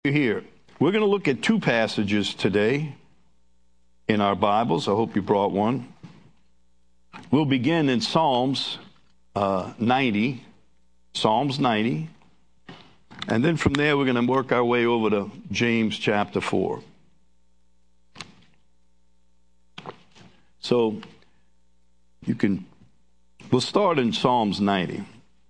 Here, we're going to look at two passages today in our Bibles. I hope you brought one. We'll begin in Psalms 90, and then from there we're going to work our way over to James chapter 4. So we'll start in Psalms 90.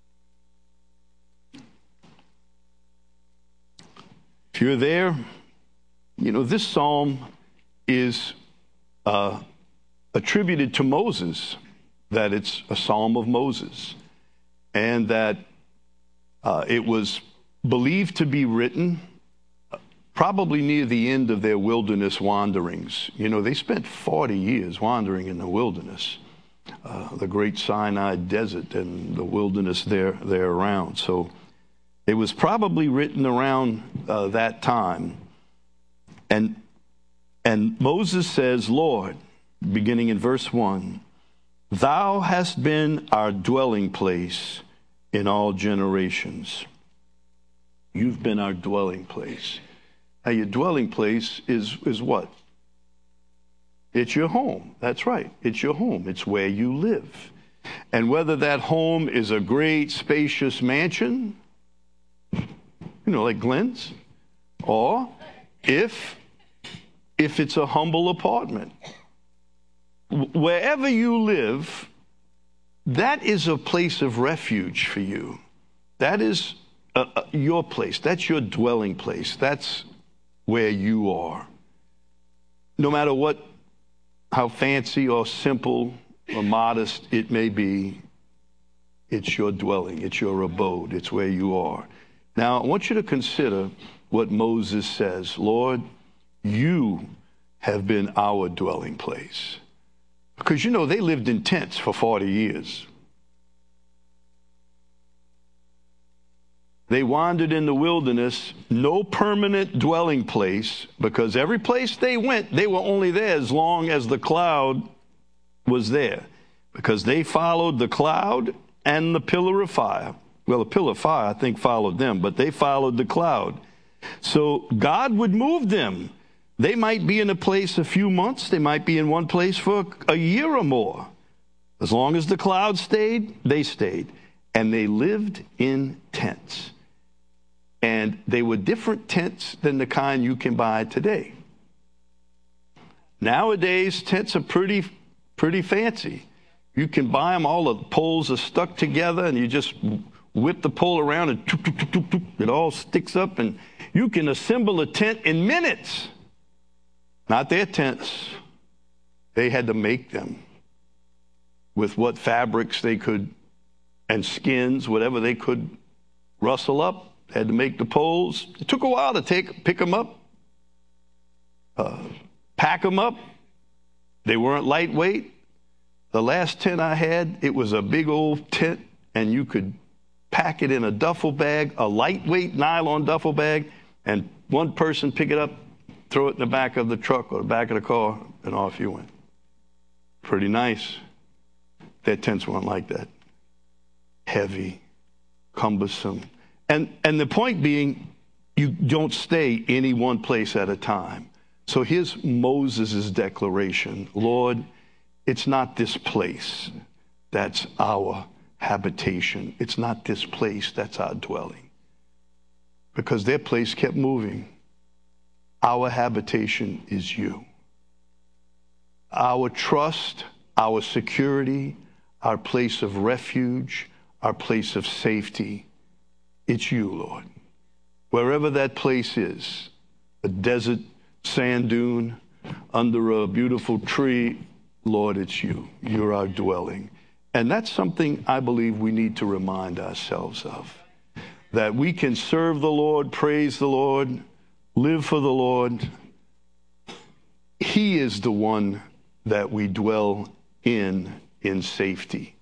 If you're there, this psalm is attributed to Moses, that it's a psalm of Moses, and that it was believed to be written probably near the end of their wilderness wanderings. They spent 40 years wandering in the wilderness, the great Sinai desert and the wilderness there around. So it was probably written around that time. And Moses says, Lord, beginning in verse 1, Thou hast been our dwelling place in all generations. You've been our dwelling place. Now, your dwelling place is what? It's your home. That's right. It's your home. It's where you live. And whether that home is a great, spacious mansion, like Glenn's, or if it's a humble apartment. Wherever you live, that is a place of refuge for you. That is your place. That's your dwelling place. That's where you are. No matter how fancy or simple or modest it may be, it's your dwelling. It's your abode. It's where you are. Now, I want you to consider what Moses says. Lord, you have been our dwelling place. Because, they lived in tents for 40 years. They wandered in the wilderness, no permanent dwelling place, because every place they went, they were only there as long as the cloud was there. Because they followed the cloud and the pillar of fire. Well, the pillar of fire, I think, followed them, but they followed the cloud. So God would move them. They might be in a place a few months. They might be in one place for a year or more. As long as the cloud stayed, they stayed. And they lived in tents. And they were different tents than the kind you can buy today. Nowadays, tents are pretty fancy. You can buy them, all the poles are stuck together, and you just whip the pole around and it all sticks up, and you can assemble a tent in minutes. Not their tents. They had to make them with what fabrics they could, and skins, whatever they could rustle up. They had to make the poles. It took a while to pick them up, pack them up. They weren't lightweight. The last tent I had, it was a big old tent, and you could pack it in a duffel bag, a lightweight nylon duffel bag, and one person pick it up, throw it in the back of the truck or the back of the car, and off you went. Pretty nice. Their tents weren't like that. Heavy, cumbersome. And the point being, you don't stay any one place at a time. So here's Moses' declaration. Lord, it's not this place that's our habitation. It's not this place that's our dwelling. Because their place kept moving. Our habitation is you. Our trust, our security, our place of refuge, our place of safety, it's you, Lord. Wherever that place is, a desert, sand dune, under a beautiful tree, Lord, it's you. You're our dwelling. And that's something I believe we need to remind ourselves of. That we can serve the Lord, praise the Lord, live for the Lord. He is the one that we dwell in safety.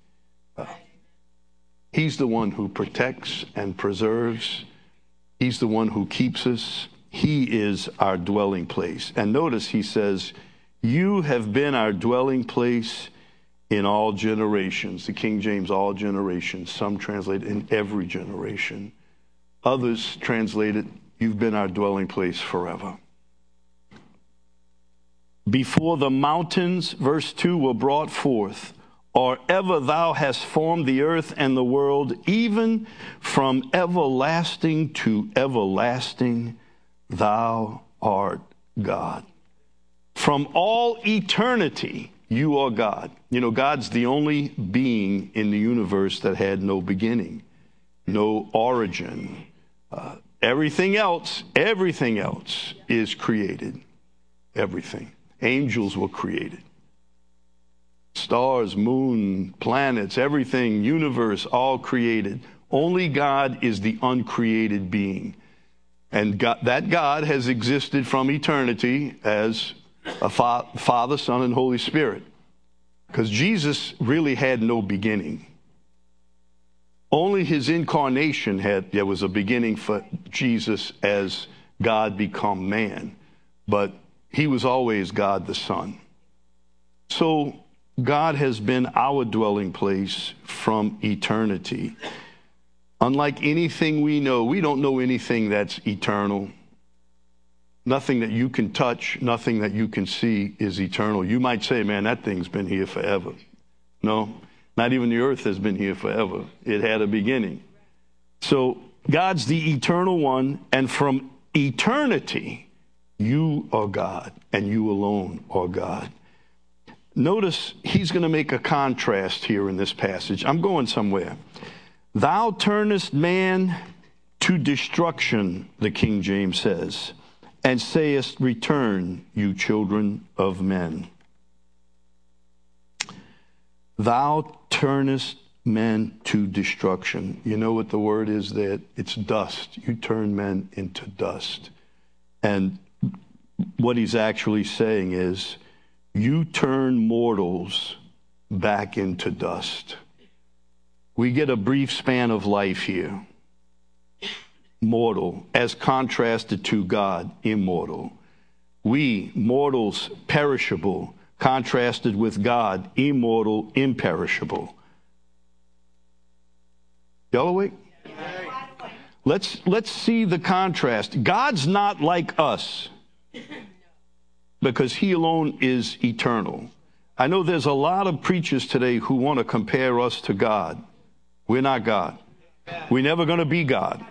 He's the one who protects and preserves. He's the one who keeps us. He is our dwelling place. And notice he says, you have been our dwelling place in all generations. The King James, all generations. Some translate in every generation. Others translate it you've been our dwelling place forever. Before the mountains, verse 2, were brought forth, or ever thou hast formed the earth and the world, even from everlasting to everlasting, thou art God. From all eternity, you are God. You know, God's the only being in the universe that had no beginning, no origin. Everything else is created. Everything. Angels were created. Stars, moon, planets, everything, universe, all created. Only God is the uncreated being. And that God has existed from eternity as a Father, Son, and Holy Spirit. Because Jesus really had no beginning. Only his incarnation there was a beginning for Jesus as God become man. But he was always God the Son. So God has been our dwelling place from eternity. Unlike anything we know, we don't know anything that's eternal. Nothing that you can touch, nothing that you can see is eternal. You might say, man, that thing's been here forever. No, not even the earth has been here forever. It had a beginning. So God's the eternal one, and from eternity, you are God, and you alone are God. Notice he's going to make a contrast here in this passage. I'm going somewhere. Thou turnest man to destruction, the King James says, and sayest, return, you children of men. Thou turnest men to destruction. You know what the word is there? It's dust. You turn men into dust. And what he's actually saying is, you turn mortals back into dust. We get a brief span of life here. Mortal, as contrasted to God, immortal. We, mortals, perishable, contrasted with God, immortal, imperishable. Y'all awake? Let's see the contrast. God's not like us because he alone is eternal. I know there's a lot of preachers today who want to compare us to God. We're not God. We're never going to be God.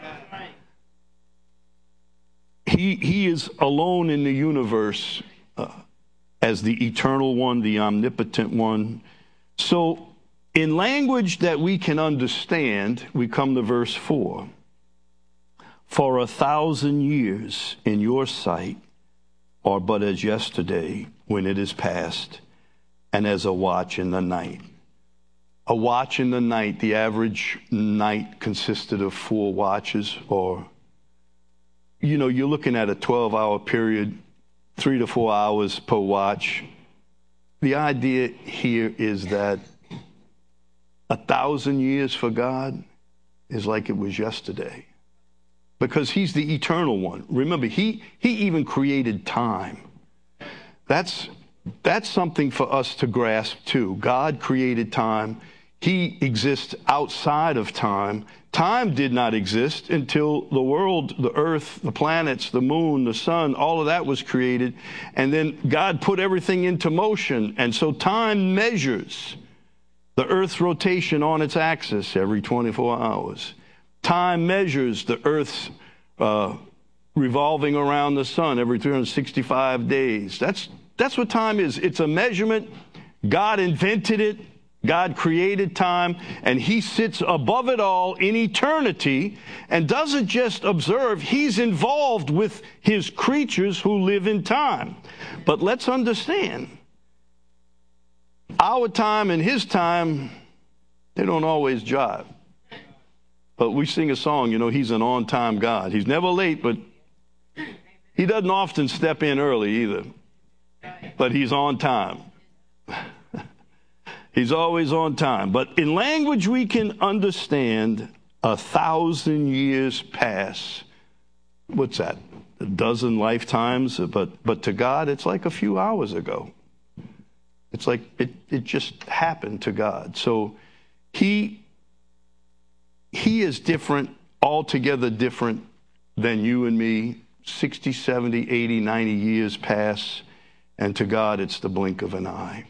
He is alone in the universe as the eternal one, the omnipotent one. So in language that we can understand, we come to verse 4. For 1,000 years in your sight are but as yesterday when it is past, and as a watch in the night. A watch in the night, the average night consisted of 4 watches, or you're looking at a 12-hour period, 3 to 4 hours per watch. The idea here is that 1,000 years for God is like it was yesterday, because he's the eternal one. Remember, he even created time. That's something for us to grasp too. God created time. He exists outside of time. Time did not exist until the world, the earth, the planets, the moon, the sun, all of that was created. And then God put everything into motion. And so time measures the earth's rotation on its axis every 24 hours. Time measures the earth's revolving around the sun every 365 days. That's what time is. It's a measurement. God invented it. God created time, and he sits above it all in eternity and doesn't just observe. He's involved with his creatures who live in time. But let's understand, our time and his time, they don't always jive. But we sing a song, he's an on-time God. He's never late, but he doesn't often step in early either. But he's on time. He's always on time. But in language we can understand, 1,000 years pass. What's that? A dozen lifetimes? But to God, it's like a few hours ago. It's like it just happened to God. So he is different, altogether different then you and me, 60, 70, 80, 90 years pass, and to God it's the blink of an eye.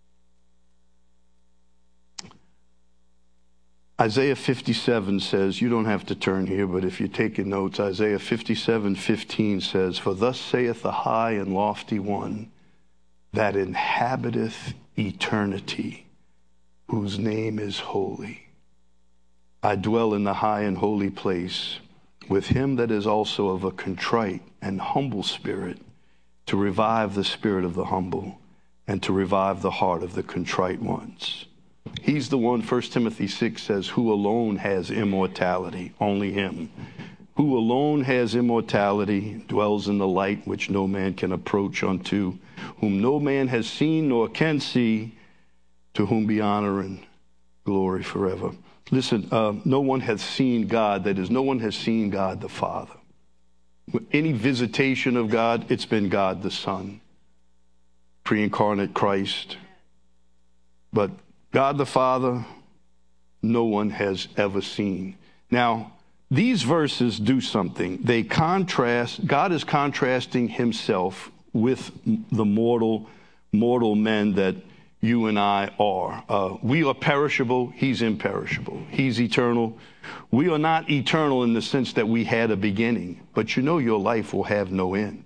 Isaiah 57 says, you don't have to turn here, but if you're taking notes, Isaiah 57:15 says, for thus saith the high and lofty one that inhabiteth eternity, whose name is holy. I dwell in the high and holy place with him that is also of a contrite and humble spirit, to revive the spirit of the humble and to revive the heart of the contrite ones. He's the one, 1 Timothy 6 says, who alone has immortality, only him. Who alone has immortality, dwells in the light which no man can approach unto, whom no man has seen nor can see, to whom be honor and glory forever. Listen, no one has seen God, that is, no one has seen God the Father. Any visitation of God, it's been God the Son, pre-incarnate Christ. But God the Father, no one has ever seen. Now, these verses do something. They contrast, God is contrasting himself with the mortal men that you and I are. We are perishable, he's imperishable. He's eternal. We are not eternal in the sense that we had a beginning, but you know your life will have no end.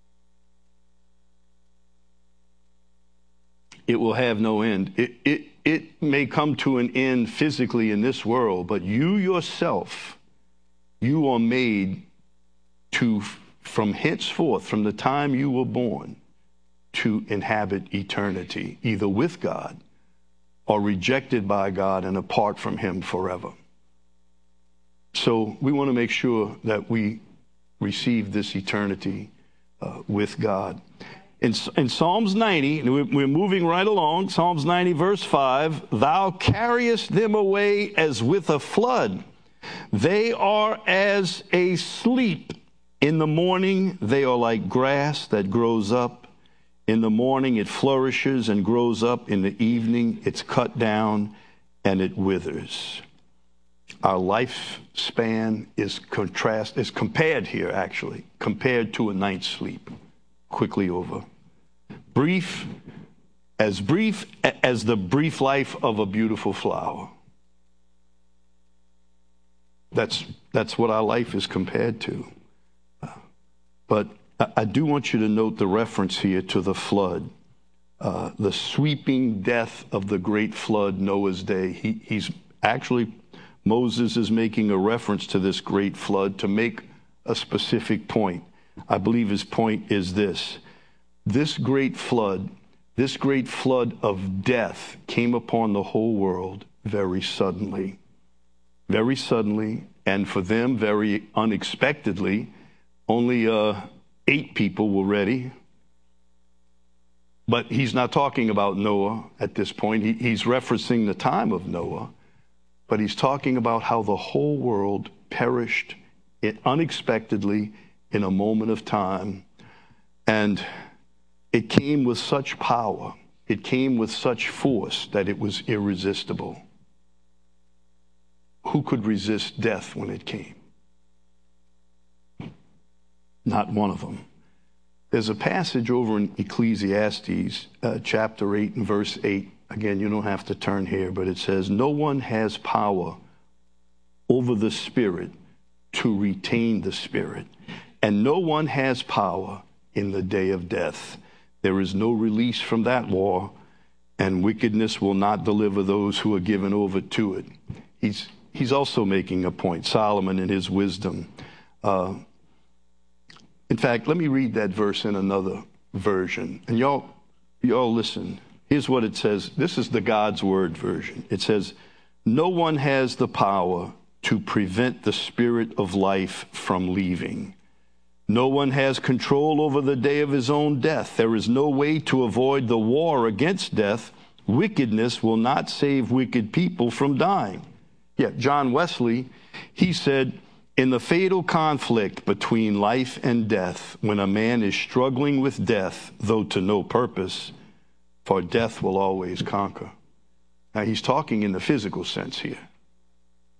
It will have no end. It may come to an end physically in this world, but you yourself, you are made to, from henceforth, from the time you were born, to inhabit eternity, either with God or rejected by God and apart from him forever. So we want to make sure that we receive this eternity with God. In Psalms 90, we're moving right along, Psalms 90, verse 5, thou carriest them away as with a flood. They are as a sleep. In the morning, they are like grass that grows up. In the morning, it flourishes and grows up. In the evening, it's cut down and it withers. Our lifespan is compared here, actually, compared to a night's sleep. Quickly over. Brief as the brief life of a beautiful flower. That's what our life is compared to. But I do want you to note the reference here to the flood. The sweeping death of the great flood, Noah's day. He's actually, Moses is making a reference to this great flood to make a specific point. I believe his point is this. This great flood of death came upon the whole world very suddenly, and for them, very unexpectedly. Only 8 people were ready. But he's not talking about Noah at this point. He's referencing the time of Noah, but he's talking about how the whole world perished unexpectedly in a moment of time. And it came with such power, it came with such force that it was irresistible. Who could resist death when it came? Not one of them. There's a passage over in Ecclesiastes, chapter 8 and verse 8. Again, you don't have to turn here, but it says, no one has power over the Spirit to retain the Spirit, and no one has power in the day of death. There is no release from that law, and wickedness will not deliver those who are given over to it. He's also making a point, Solomon in his wisdom. In fact, let me read that verse in another version. And y'all listen. Here's what it says. This is the God's Word version. It says, no one has the power to prevent the spirit of life from leaving. No one has control over the day of his own death. There is no way to avoid the war against death. Wickedness will not save wicked people from dying. Yeah, John Wesley, he said, in the fatal conflict between life and death, when a man is struggling with death, though to no purpose, for death will always conquer. Now, he's talking in the physical sense here.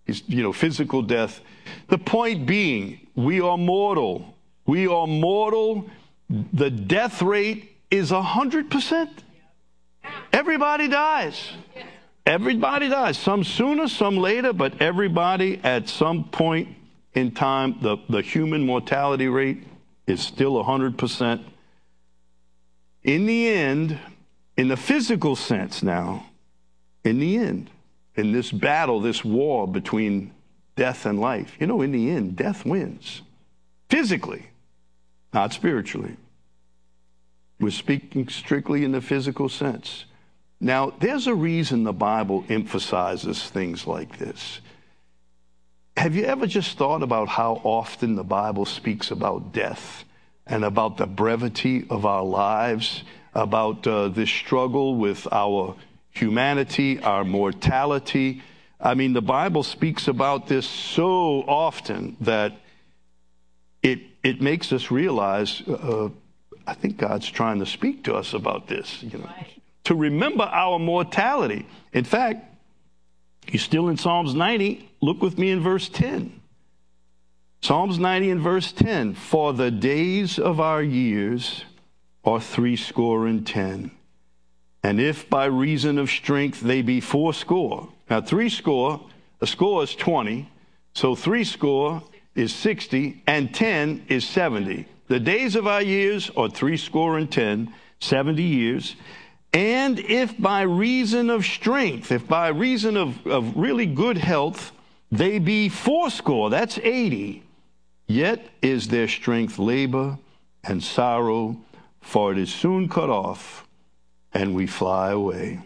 physical death. The point being, we are mortal. We are mortal. The death rate is 100%. Everybody dies. Everybody dies. Some sooner, some later, but everybody at some point in time, the human mortality rate is still 100%. In the end, in the physical sense now, in the end, in this battle, this war between death and life, in the end, death wins. Physically, not spiritually. We're speaking strictly in the physical sense. Now, there's a reason the Bible emphasizes things like this. Have you ever just thought about how often the Bible speaks about death and about the brevity of our lives, about this struggle with our humanity, our mortality? I mean, the Bible speaks about this so often that it makes us realize, I think God's trying to speak to us about this, to remember our mortality. In fact, you're still in Psalms 90. Look with me in verse 10. Psalms 90 and verse 10. For the days of our years are 70, and if by reason of strength they be 80. Now, 80, a score is 20, so 80 is 60, and 10 is 70. The days of our years are 80, 70 years. And if by reason of strength, if by reason of really good health, they be 80, that's 80, yet is their strength labor and sorrow, for it is soon cut off, and we fly away.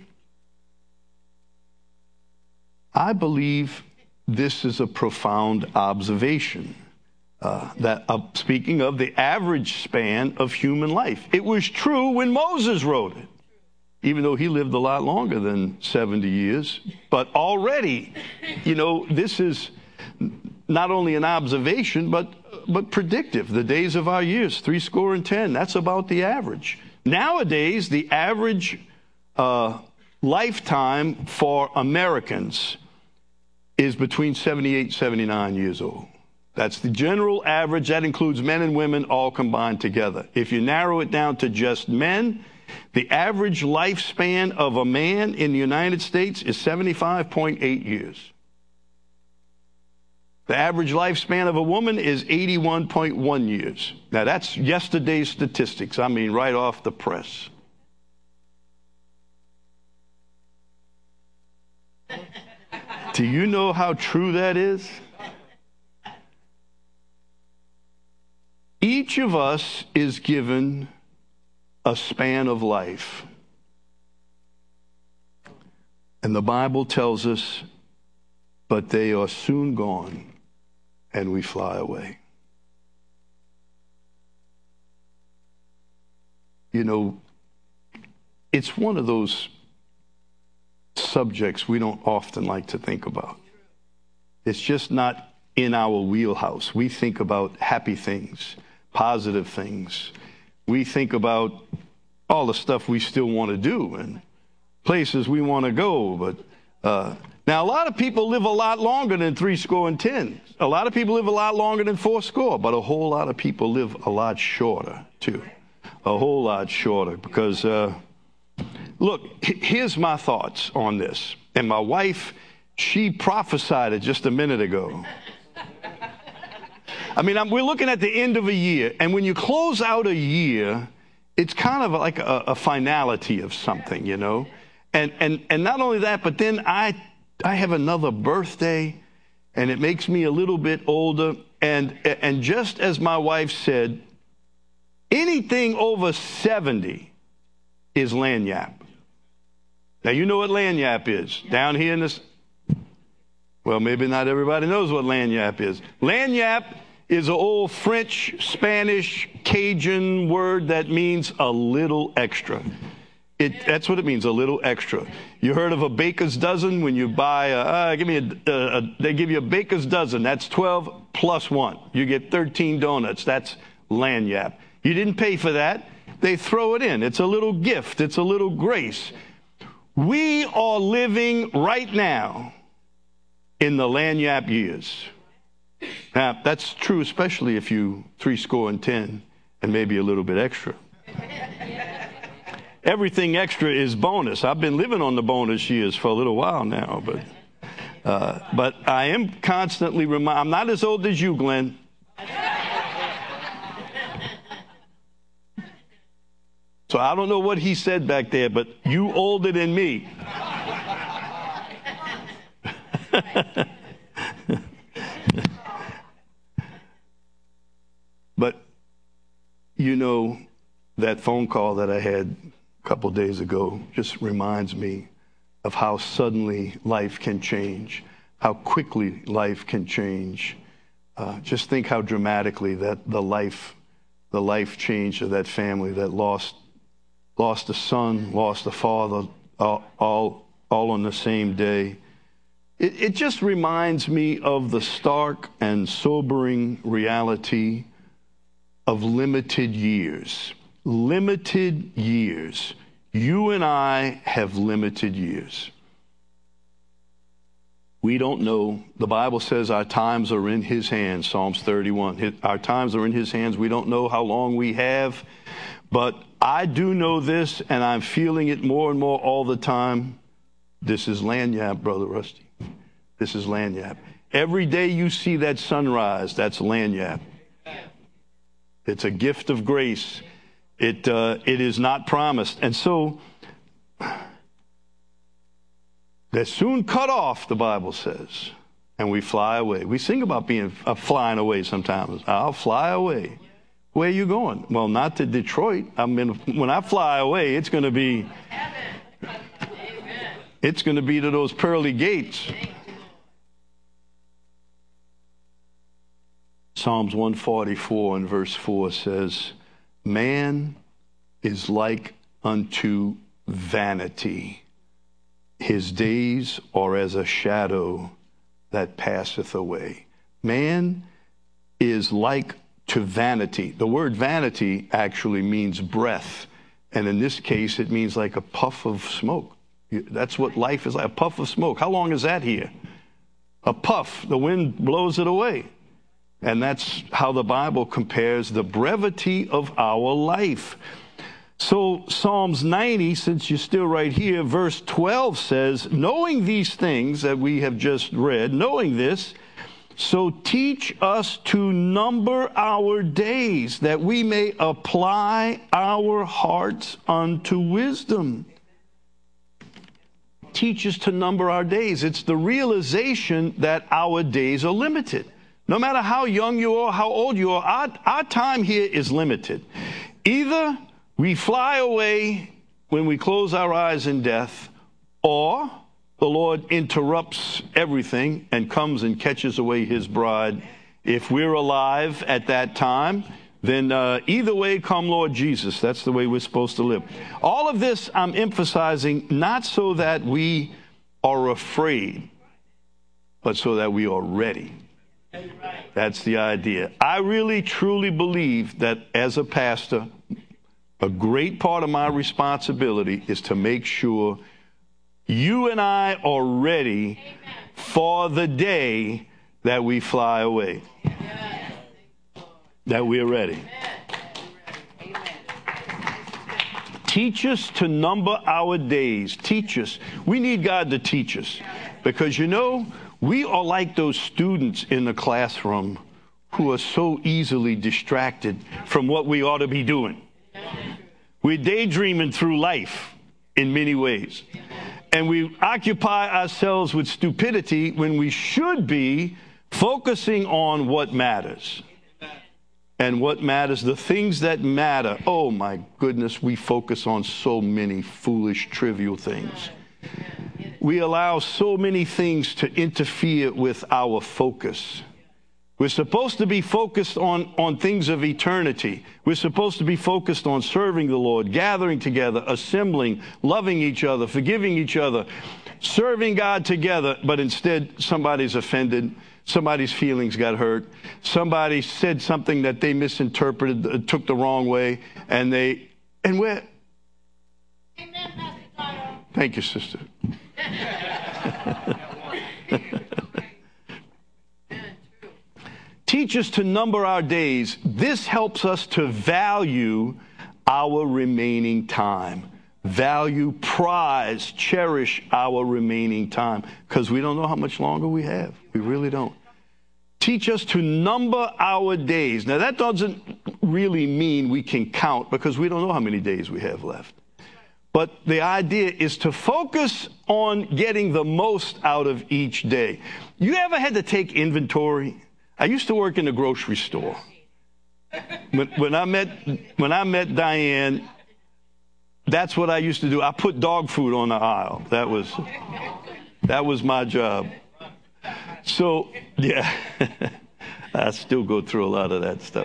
I believe this is a profound observation. Speaking of the average span of human life. It was true when Moses wrote it, even though he lived a lot longer than 70 years. But already, this is not only an observation, but predictive. The days of our years, 80, that's about the average. Nowadays, the average lifetime for Americans is between 78 and 79 years old. That's the general average. That includes men and women all combined together. If you narrow it down to just men, the average lifespan of a man in the United States is 75.8 years. The average lifespan of a woman is 81.1 years. Now, that's yesterday's statistics. I mean, right off the press. Do you know how true that is? Each of us is given a span of life. And the Bible tells us, but they are soon gone, and we fly away. It's one of those subjects we don't often like to think about. It's just not in our wheelhouse. We think about happy things, positive things. We think about all the stuff we still want to do and places we want to go. But now, a lot of people live a lot longer than 80. A lot of people live a lot longer than 80, but a whole lot of people live a lot shorter, too. A whole lot shorter. Because, look, here's my thoughts on this. And my wife, she prophesied it just a minute ago. I mean, we're looking at the end of a year, and when you close out a year, it's kind of like a finality of something, And not only that, but then I have another birthday, and it makes me a little bit older. And just as my wife said, anything over 70 is lagniappe. Now, you know what lagniappe is. Down here in this, well, maybe not everybody knows what lagniappe is. Lagniappe is an old French, Spanish, Cajun word that means a little extra. That's what it means, a little extra. You heard of a baker's dozen? When you buy, they give you a baker's dozen. That's 12 plus 1. You get 13 donuts. That's lagniappe. You didn't pay for that. They throw it in. It's a little gift. It's a little grace. We are living right now in the lanyap years. Now, that's true, especially if you 70 and maybe a little bit extra. Everything extra is bonus. I've been living on the bonus years for a little while now, but I am constantly reminded. I'm not as old as you, Glenn. So I don't know what he said back there, but you older than me. But you know, that phone call that I had a couple days ago just reminds me of how suddenly life can change, how quickly life can change. Just think how dramatically that the life change of that family that lost a son, lost a father, all on the same day. It just reminds me of the stark and sobering reality of limited years. Limited years. You and I have limited years. We don't know. The Bible says our times are in his hands, Psalms 31. Our times are in his hands. We don't know how long we have, but I do know this, and I'm feeling it more and more all the time. This is lanyap, Brother Rusty. This is lanyap. Every day you see that sunrise, that's lanyap. It's a gift of grace. It is not promised. And so they're soon cut off, the Bible says, and we fly away. We sing about being flying away sometimes. I'll fly away. Where are you going? Well, not to Detroit. I mean, when I fly away, it's going to be to those pearly gates. Psalms 144 and verse 4 says, man is like unto vanity. His days are as a shadow that passeth away. Man is like to vanity. The word vanity actually means breath. And in this case, it means like a puff of smoke. That's what life is like, a puff of smoke. How long is that here? A puff. The wind blows it away. And that's how the Bible compares the brevity of our life. So Psalms 90, since you're still right here, verse 12 says, knowing these things that we have just read, knowing this, so teach us to number our days, that we may apply our hearts unto wisdom. Teach us to number our days. It's the realization that our days are limited. No matter how young you are, how old you are, our time here is limited. Either we fly away when we close our eyes in death, or the Lord interrupts everything and comes and catches away his bride. If we're alive at that time, then either way, come Lord Jesus. That's the way we're supposed to live. All of this I'm emphasizing not so that we are afraid, but so that we are ready. That's the idea. I really, truly believe that as a pastor, a great part of my responsibility is to make sure you and I are ready for the day that we fly away. That we're ready. Teach us to number our days. Teach us. We need God to teach us. Because, you know, we are like those students in the classroom who are so easily distracted from what we ought to be doing. We're daydreaming through life in many ways. And we occupy ourselves with stupidity when we should be focusing on what matters. And what matters, the things that matter. Oh, my goodness, we focus on so many foolish, trivial things. We allow so many things to interfere with our focus. We're supposed to be focused on things of eternity. We're supposed to be focused on serving the Lord, gathering together, assembling, loving each other, forgiving each other, serving God together. But instead, somebody's offended. Somebody's feelings got hurt. Somebody said something that they misinterpreted, took the wrong way, and we're... Thank you, sister. Teach us to number our days. This helps us to value our remaining time. Value, prize, cherish our remaining time, because we don't know how much longer we have. We really don't. Teach us to number our days. Now, that doesn't really mean we can count, because we don't know how many days we have left. But the idea is to focus on getting the most out of each day. You ever had to take inventory? I used to work in the grocery store. When I met Diane, that's what I used to do. I put dog food on the aisle. That was my job. So, yeah, I still go through a lot of that stuff.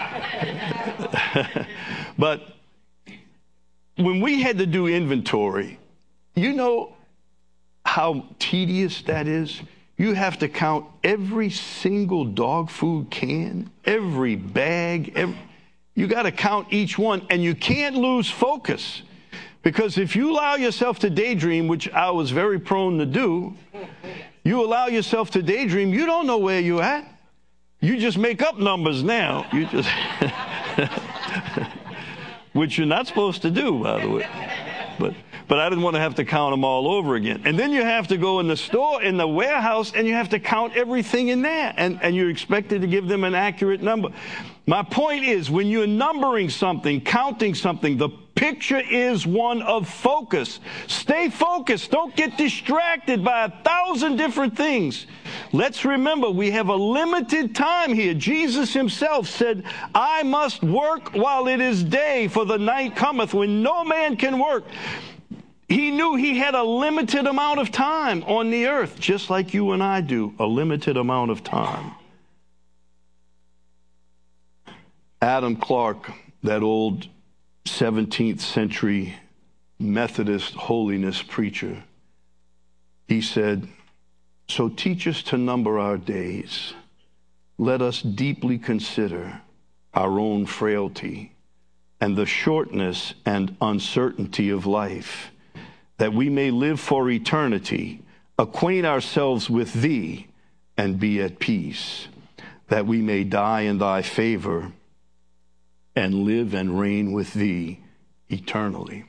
But when we had to do inventory, you know how tedious that is? You have to count every single dog food can, every bag. You got to count each one, and you can't lose focus. Because if you allow yourself to daydream, which I was very prone to do, you allow yourself to daydream, you don't know where you're at. You just make up numbers now. You just, which you're not supposed to do, by the way. But I didn't want to have to count them all over again. And then you have to go in the store, in the warehouse, and you have to count everything in there. And you're expected to give them an accurate number. My point is, when you're numbering something, counting something, the picture is one of focus. Stay focused. Don't get distracted by 1,000 different things. Let's remember, we have a limited time here. Jesus himself said, I must work while it is day, for the night cometh when no man can work. He knew he had a limited amount of time on the earth, just like you and I do, a limited amount of time. Adam Clarke, that old 17th century Methodist holiness preacher, he said, so teach us to number our days. Let us deeply consider our own frailty and the shortness and uncertainty of life, that we may live for eternity, acquaint ourselves with thee, and be at peace, that we may die in thy favor and live and reign with thee eternally.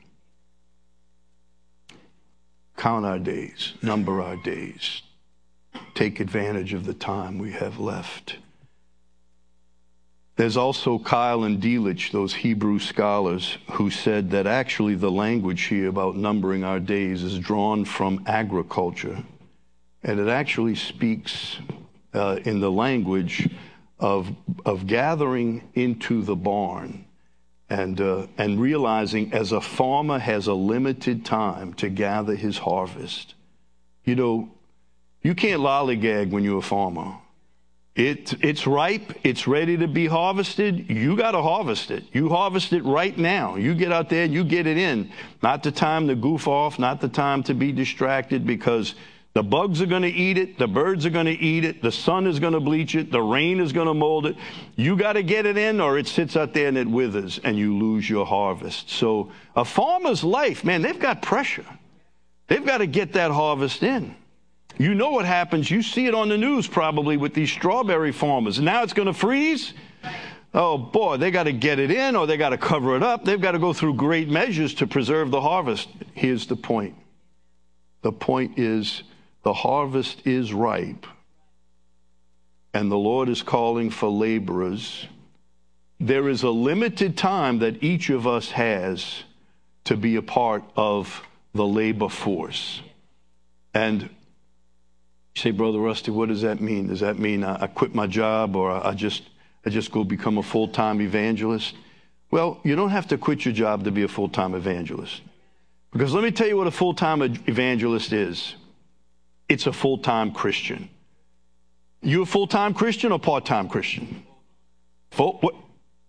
Count our days, number our days, take advantage of the time we have left. There's also Keil and Delitzsch, those Hebrew scholars, who said that actually the language here about numbering our days is drawn from agriculture. And it actually speaks in the language of gathering into the barn and realizing as a farmer has a limited time to gather his harvest. You know, you can't lollygag when you're a farmer. It's ripe. It's ready to be harvested. You got to harvest it. You harvest it right now. You get out there and you get it in. Not the time to goof off, not the time to be distracted, because the bugs are going to eat it. The birds are going to eat it. The sun is going to bleach it. The rain is going to mold it. You got to get it in, or it sits out there and it withers and you lose your harvest. So a farmer's life, man, they've got pressure. They've got to get that harvest in. You know what happens. You see it on the news probably with these strawberry farmers. Now it's going to freeze. Oh, boy, they got to get it in, or they got to cover it up. They've got to go through great measures to preserve the harvest. Here's the point. The point is the harvest is ripe, and the Lord is calling for laborers. There is a limited time that each of us has to be a part of the labor force. And you say, Brother Rusty, what does that mean? Does that mean I quit my job, or I just go become a full-time evangelist? Well, you don't have to quit your job to be a full-time evangelist. Because let me tell you what a full-time evangelist is. It's a full-time Christian. You a full-time Christian or part-time Christian? Full-time,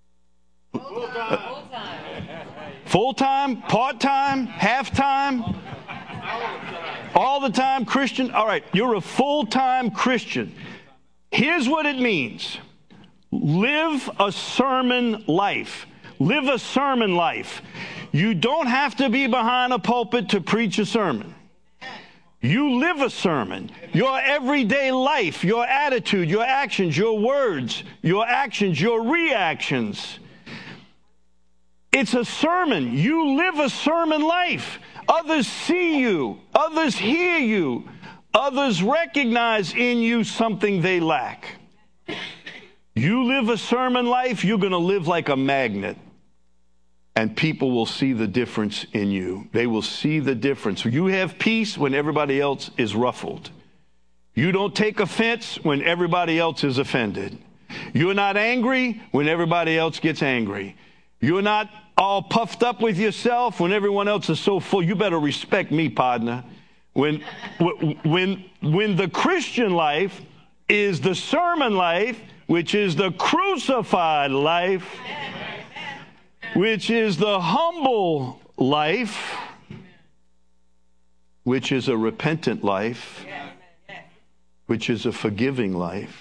part-time, half-time, all the time Christian? All right, you're a full-time Christian. Here's what it means. Live a sermon life. Live a sermon life. You don't have to be behind a pulpit to preach a sermon. You live a sermon. Your everyday life, your attitude, your actions, your words, your actions, your reactions. It's a sermon. You live a sermon life. Others see you. Others hear you. Others recognize in you something they lack. You live a sermon life, you're going to live like a magnet. And people will see the difference in you. They will see the difference. You have peace when everybody else is ruffled. You don't take offense when everybody else is offended. You're not angry when everybody else gets angry. You're not all puffed up with yourself when everyone else is so full. You better respect me, partner. When the Christian life is the sermon life, which is the crucified life, which is the humble life, which is a repentant life, which is a forgiving life,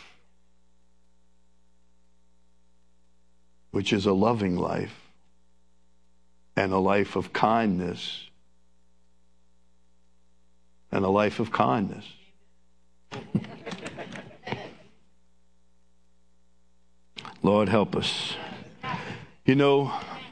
which is a loving life, and a life of kindness, and a life of kindness. Lord, help us. You know,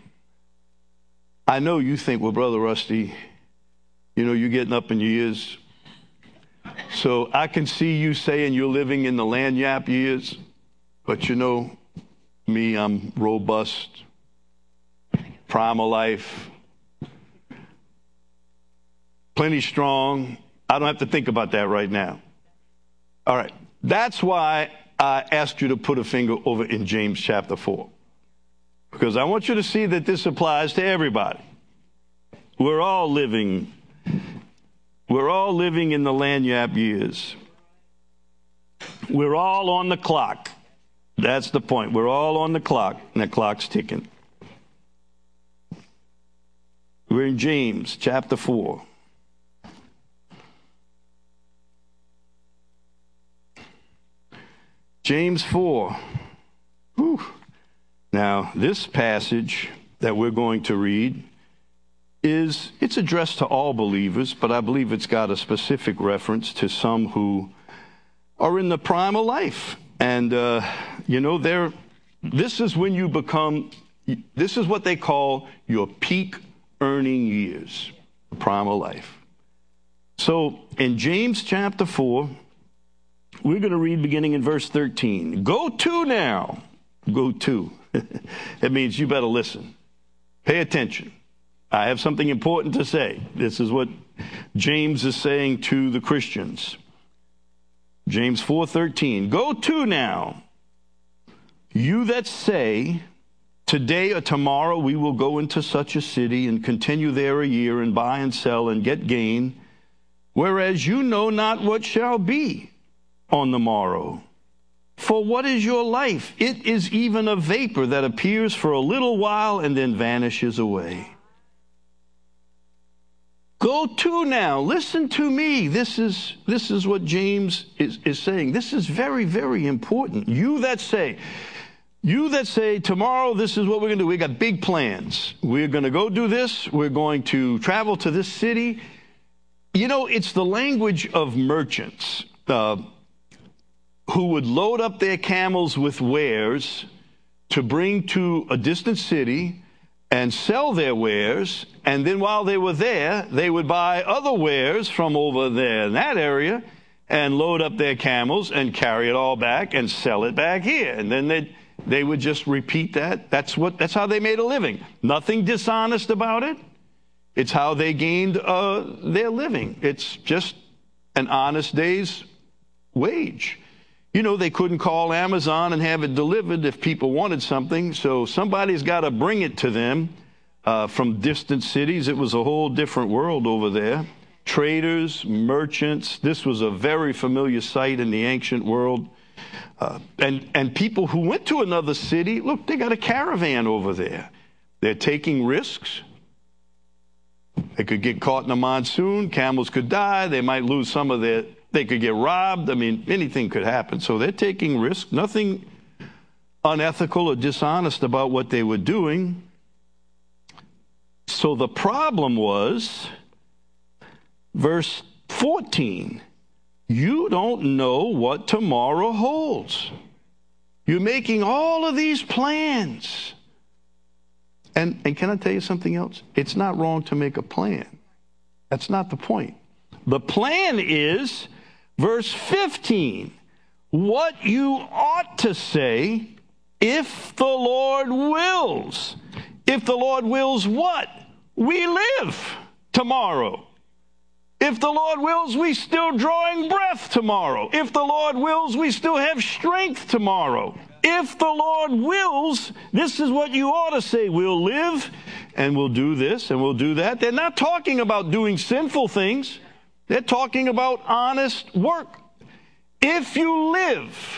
I know you think, well, Brother Rusty, you know, you're getting up in years. So I can see you saying you're living in the lagniappe years. But you know, me, I'm robust, primal life, plenty strong. I don't have to think about that right now. All right. That's why I asked you to put a finger over in James chapter 4. Because I want you to see that this applies to everybody. We're all living in the lagniappe years. We're all on the clock. That's the point. We're all on the clock, and the clock's ticking. We're in James chapter 4. James 4. Whew. Now, this passage that we're going to read it's addressed to all believers, but I believe it's got a specific reference to some who are in the prime of life. And, you know, this is when you become, this is what they call your peak earning years, the prime of life. So in James chapter 4, we're going to read beginning in verse 13. Go to now. Go to. That means you better listen. Pay attention. I have something important to say. This is what James is saying to the Christians. James 4:13. Go to now, you that say, today or tomorrow we will go into such a city and continue there a year and buy and sell and get gain, whereas you know not what shall be on the morrow. For what is your life? It is even a vapor that appears for a little while and then vanishes away. Go to now. Listen to me. This is what James is saying. This is very, very important. You that say, tomorrow this is what we're going to do. We got big plans. We're going to go do this. We're going to travel to this city. You know, it's the language of merchants who would load up their camels with wares to bring to a distant city and sell their wares, and then while they were there, they would buy other wares from over there in that area and load up their camels and carry it all back and sell it back here. And then they would just repeat that. That's how they made a living. Nothing dishonest about it. It's how they gained their living. It's just an honest day's wage. You know, they couldn't call Amazon and have it delivered if people wanted something, so somebody's got to bring it to them from distant cities. It was a whole different world over there. Traders, merchants, this was a very familiar sight in the ancient world. And people who went to another city, look, they got a caravan over there. They're taking risks. They could get caught in a monsoon. Camels could die. They might lose some of their... They could get robbed. I mean, anything could happen. So they're taking risks. Nothing unethical or dishonest about what they were doing. So the problem was, verse 14. You don't know what tomorrow holds. You're making all of these plans. And can I tell you something else? It's not wrong to make a plan. That's not the point. The plan is, verse 15, what you ought to say if the Lord wills. If the Lord wills what? We live tomorrow. If the Lord wills, we still drawing breath tomorrow. If the Lord wills, we still have strength tomorrow. If the Lord wills, this is what you ought to say. We'll live and we'll do this and we'll do that. They're not talking about doing sinful things. They're talking about honest work. If you live,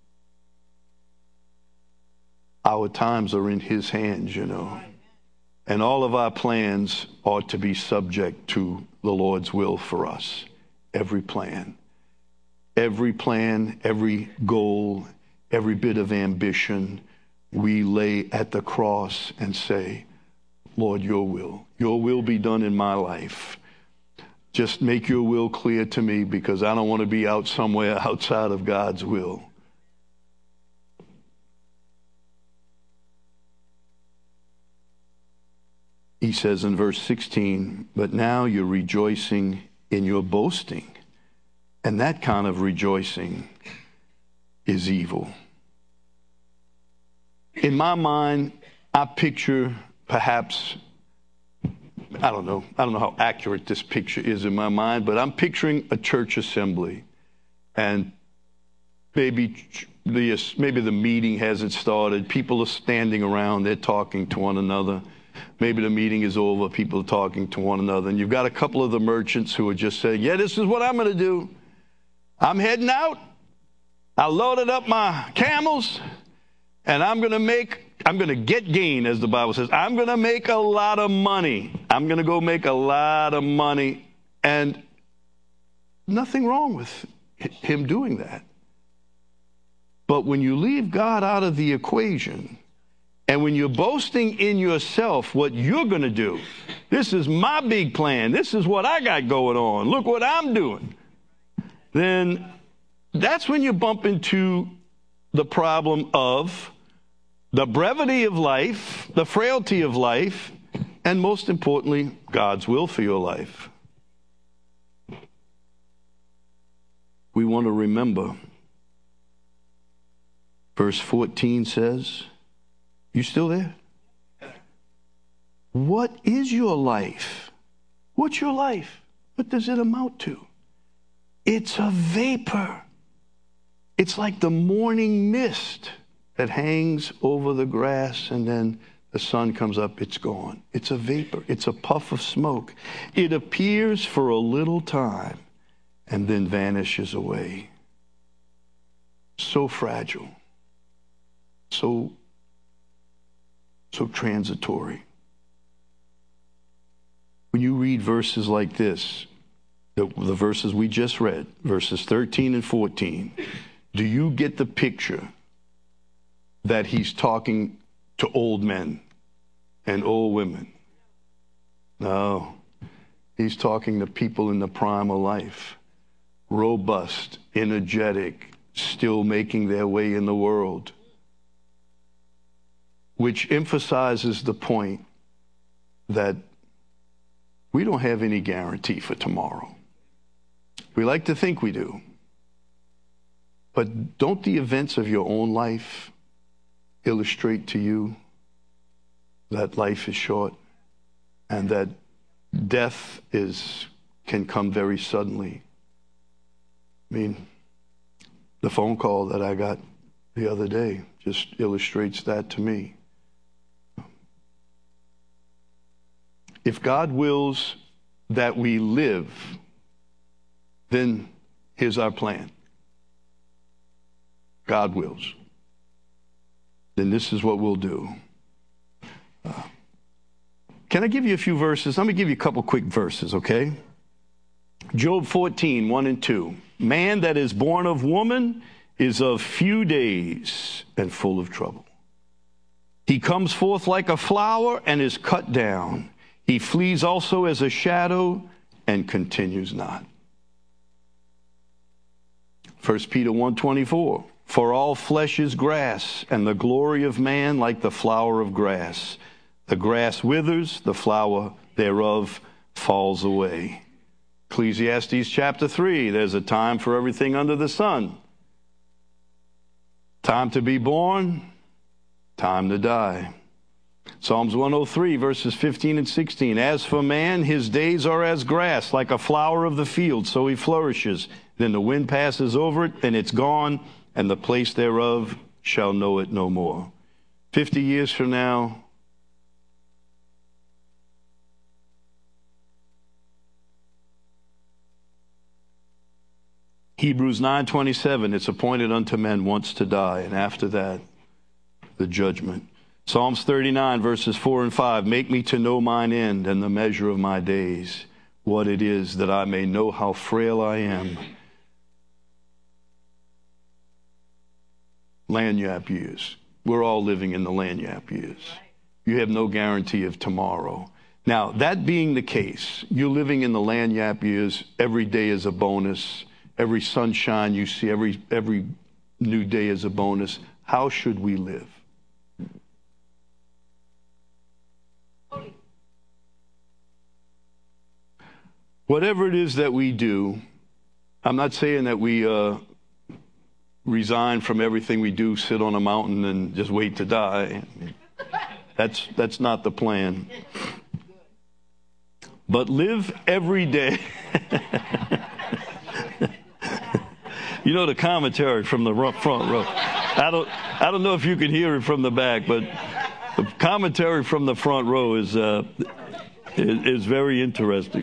our times are in his hands, you know. And all of our plans ought to be subject to the Lord's will for us. Every plan, every goal, every bit of ambition, we lay at the cross and say, Lord, your will be done in my life. Just make your will clear to me, because I don't want to be out somewhere outside of God's will. He says in verse 16, but now you're rejoicing in your boasting. And that kind of rejoicing is evil. In my mind, I picture perhaps, I don't know how accurate this picture is in my mind, but I'm picturing a church assembly. And maybe the meeting hasn't started. People are standing around, they're talking to one another. Maybe the meeting is over, people are talking to one another, and you've got a couple of the merchants who are just saying, yeah, this is what I'm going to do. I'm heading out. I loaded up my camels, and I'm going to get gain, as the Bible says. I'm going to make a lot of money. I'm going to go make a lot of money. And nothing wrong with him doing that. But when you leave God out of the equation, and when you're boasting in yourself what you're going to do, this is my big plan, this is what I got going on, look what I'm doing, then that's when you bump into the problem of the brevity of life, the frailty of life, and most importantly, God's will for your life. We want to remember, verse 14 says, you still there? What is your life? What's your life? What does it amount to? It's a vapor. It's like the morning mist that hangs over the grass, and then the sun comes up, it's gone. It's a vapor. It's a puff of smoke. It appears for a little time and then vanishes away. So fragile. So transitory. When you read verses like this, the verses we just read, verses 13 and 14, do you get the picture that he's talking to old men and old women? No. He's talking to people in the prime of life, robust, energetic, still making their way in the world, which emphasizes the point that we don't have any guarantee for tomorrow. We like to think we do. But don't the events of your own life illustrate to you that life is short and that death can come very suddenly? I mean, the phone call that I got the other day just illustrates that to me. If God wills that we live, then here's our plan. God wills. Then this is what we'll do. Can I give you a few verses? Let me give you a couple quick verses, okay? Job 14, 1 and 2. Man that is born of woman is of few days and full of trouble. He comes forth like a flower and is cut down. He flees also as a shadow and continues not. 1 Peter 1:24. For all flesh is grass, and the glory of man like the flower of grass. The grass withers, the flower thereof falls away. Ecclesiastes chapter 3, there's a time for everything under the sun. Time to be born, time to die. Psalms 103, verses 15 and 16. As for man, his days are as grass, like a flower of the field, so he flourishes. Then the wind passes over it, and it's gone, and the place thereof shall know it no more. 50 years from now, Hebrews 9:27, it's appointed unto men once to die, and after that, the judgment. Psalms 39, verses 4 and 5, make me to know mine end and the measure of my days, what it is, that I may know how frail I am. Lagniappe years. We're all living in the Lagniappe years. You have no guarantee of tomorrow. Now, that being the case, you're living in the Lagniappe years. Every day is a bonus. Every sunshine you see, every new day is a bonus. How should we live? Whatever it is that we do, I'm not saying that we resign from everything we do, sit on a mountain and just wait to die. That's not the plan. But live every day. You know the commentary from the front row. I don't know if you can hear it from the back, but the commentary from the front row is very interesting.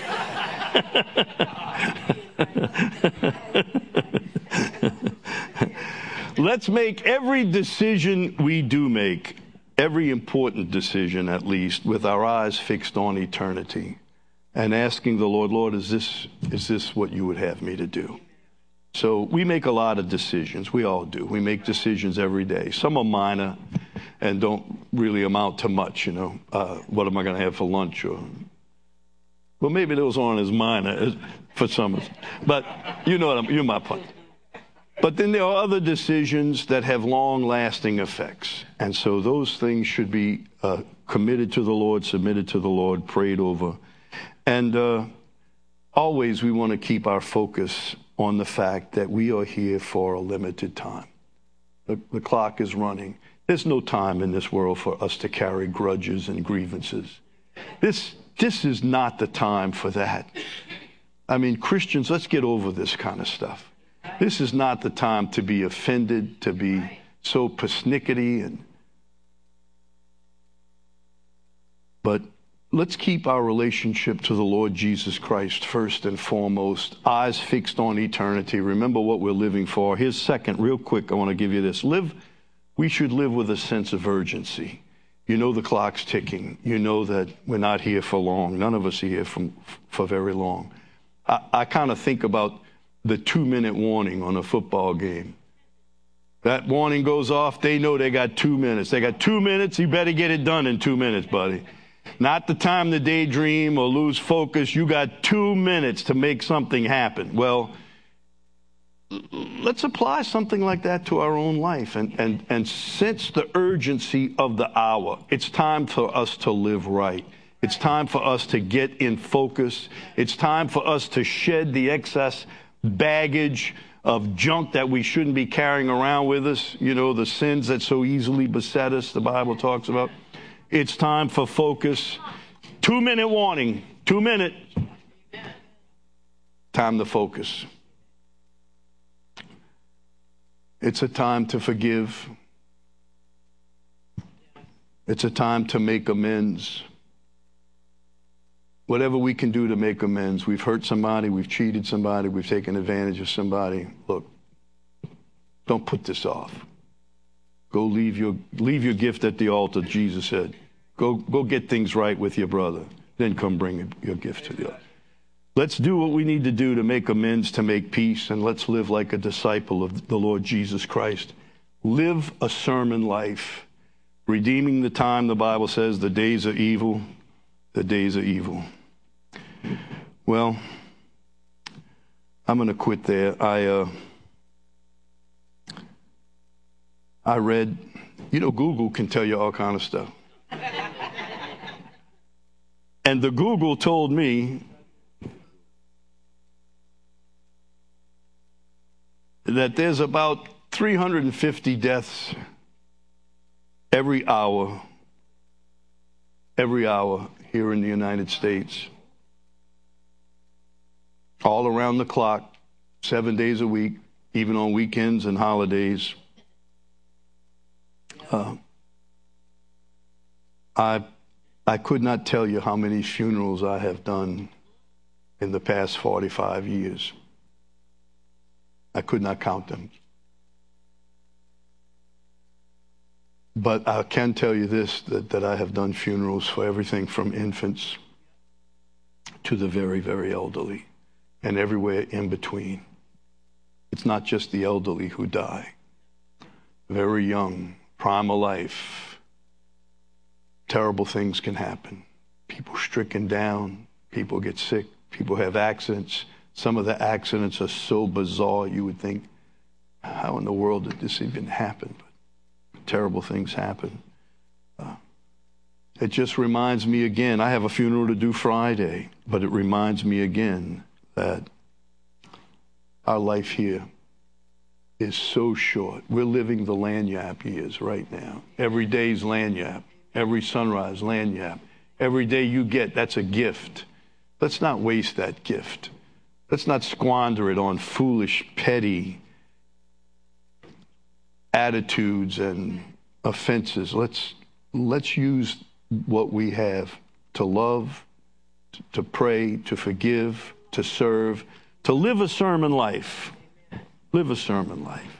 Let's make every decision we do make, every important decision at least, with our eyes fixed on eternity and asking the Lord, Lord, is this what you would have me to do? So we make a lot of decisions. We all do. We make decisions every day. Some are minor and don't really amount to much, you know. What am I going to have for lunch? Well, maybe those aren't as minor for some of us. But you know what you're my point. But then there are other decisions that have long-lasting effects. And so those things should be committed to the Lord, submitted to the Lord, prayed over. And always we want to keep our focus on the fact that we are here for a limited time. The clock is running. There's no time in this world for us to carry grudges and grievances. This is not the time for that. I mean, Christians, let's get over this kind of stuff. This is not the time to be offended, to be so persnickety. But let's keep our relationship to the Lord Jesus Christ first and foremost, eyes fixed on eternity. Remember what we're living for. Here's second, real quick, I want to give you this. We should live with a sense of urgency. You know the clock's ticking. You know that we're not here for long. None of us are here for very long. I kind of think about the 2-minute warning on a football game. That warning goes off, they know they got 2 minutes. They got 2 minutes, you better get it done in 2 minutes, buddy. Not the time to daydream or lose focus. You got 2 minutes to make something happen. Well, let's apply something like that to our own life and sense the urgency of the hour. It's time for us to live right. It's time for us to get in focus. It's time for us to shed the excess baggage of junk that we shouldn't be carrying around with us. You know, the sins that so easily beset us, the Bible talks about. It's time for focus. 2-minute warning. 2 minutes. Time to focus. It's a time to forgive. It's a time to make amends. Whatever we can do to make amends. We've hurt somebody, we've cheated somebody, we've taken advantage of somebody. Look, don't put this off. Go leave your gift at the altar, Jesus said. Go get things right with your brother. Then come bring your gift to the altar. Let's do what we need to do to make amends, to make peace, and let's live like a disciple of the Lord Jesus Christ. Live a sermon life, redeeming the time. The Bible says the days are evil. The days are evil. Well, I'm going to quit there. I read, Google can tell you all kind of stuff. And the Google told me that there's about 350 deaths every hour here in the United States. All around the clock, 7 days a week, even on weekends and holidays. I could not tell you how many funerals I have done in the past 45 years. I could not count them. But I can tell you this, that I have done funerals for everything from infants to the very, very elderly and everywhere in between. It's not just the elderly who die. Very young, prime of life, terrible things can happen. People stricken down, people get sick, people have accidents. Some of the accidents are so bizarre you would think, how in the world did this even happen? But terrible things happen. It just reminds me again, I have a funeral to do Friday, but it reminds me again that our life here is so short. We're living the lagniappe years right now. Every day's lagniappe. Every sunrise, lagniappe. Every day you get, that's a gift. Let's not waste that gift. Let's not squander it on foolish, petty attitudes and offenses. Let's use what we have to love, to pray, to forgive, to serve, to live a sermon life. Live a sermon life.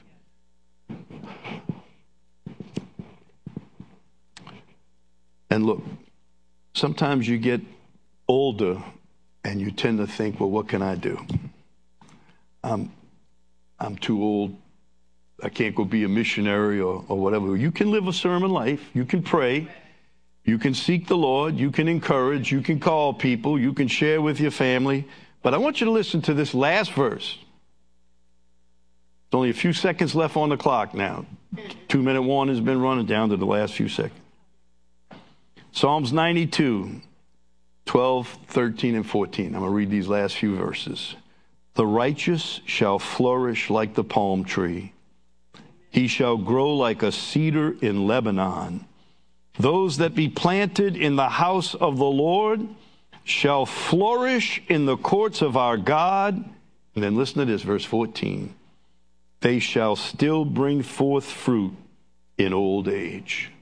And look, sometimes you get older and you tend to think, well, what can I do? I'm too old. I can't go be a missionary or whatever. You can live a sermon life. You can pray. You can seek the Lord. You can encourage. You can call people. You can share with your family. But I want you to listen to this last verse. There's only a few seconds left on the clock now. 2-minute warning has been running down to the last few seconds. Psalms 92, 12, 13, and 14. I'm going to read these last few verses. The righteous shall flourish like the palm tree. He shall grow like a cedar in Lebanon. Those that be planted in the house of the Lord shall flourish in the courts of our God. And then listen to this, verse 14. They shall still bring forth fruit in old age.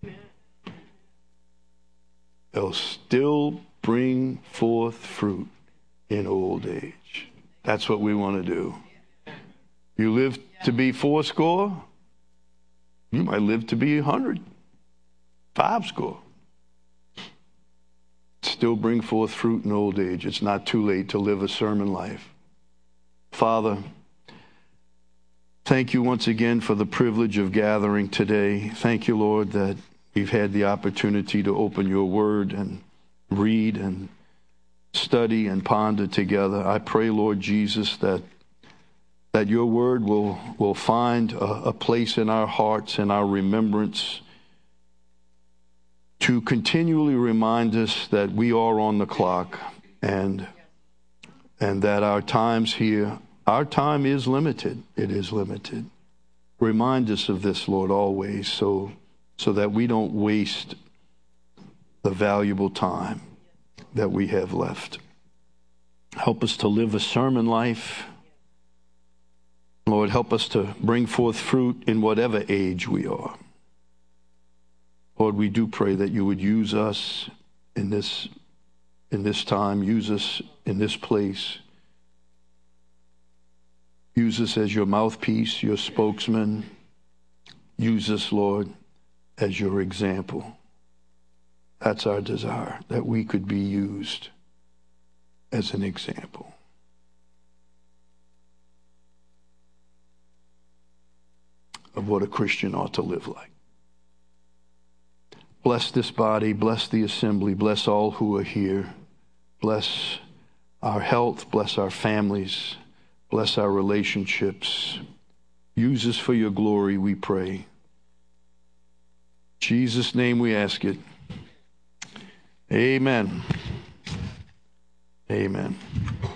They'll still bring forth fruit in old age. That's what we want to do. You live to be 80, you might live to be 100, 50. Still bring forth fruit in old age. It's not too late to live a sermon life. Father, thank you once again for the privilege of gathering today. Thank you, Lord, that we've had the opportunity to open your word and read and study and ponder together. I pray, Lord Jesus, that your word will find a place in our hearts and our remembrance to continually remind us that we are on the clock and that our times here, our time is limited. It is limited. Remind us of this, Lord, always, so that we don't waste the valuable time that we have left. Help us to live a sermon life. Lord, help us to bring forth fruit in whatever age we are. Lord, we do pray that you would use us in this time, use us in this place. Use us as your mouthpiece, your spokesman. Use us, Lord, as your example. That's our desire, that we could be used as an example. Of what a Christian ought to live like. Bless this body, bless the assembly, bless all who are here. Bless our health, bless our families, bless our relationships. Use us for your glory, we pray. Jesus' name we ask it. Amen. Amen.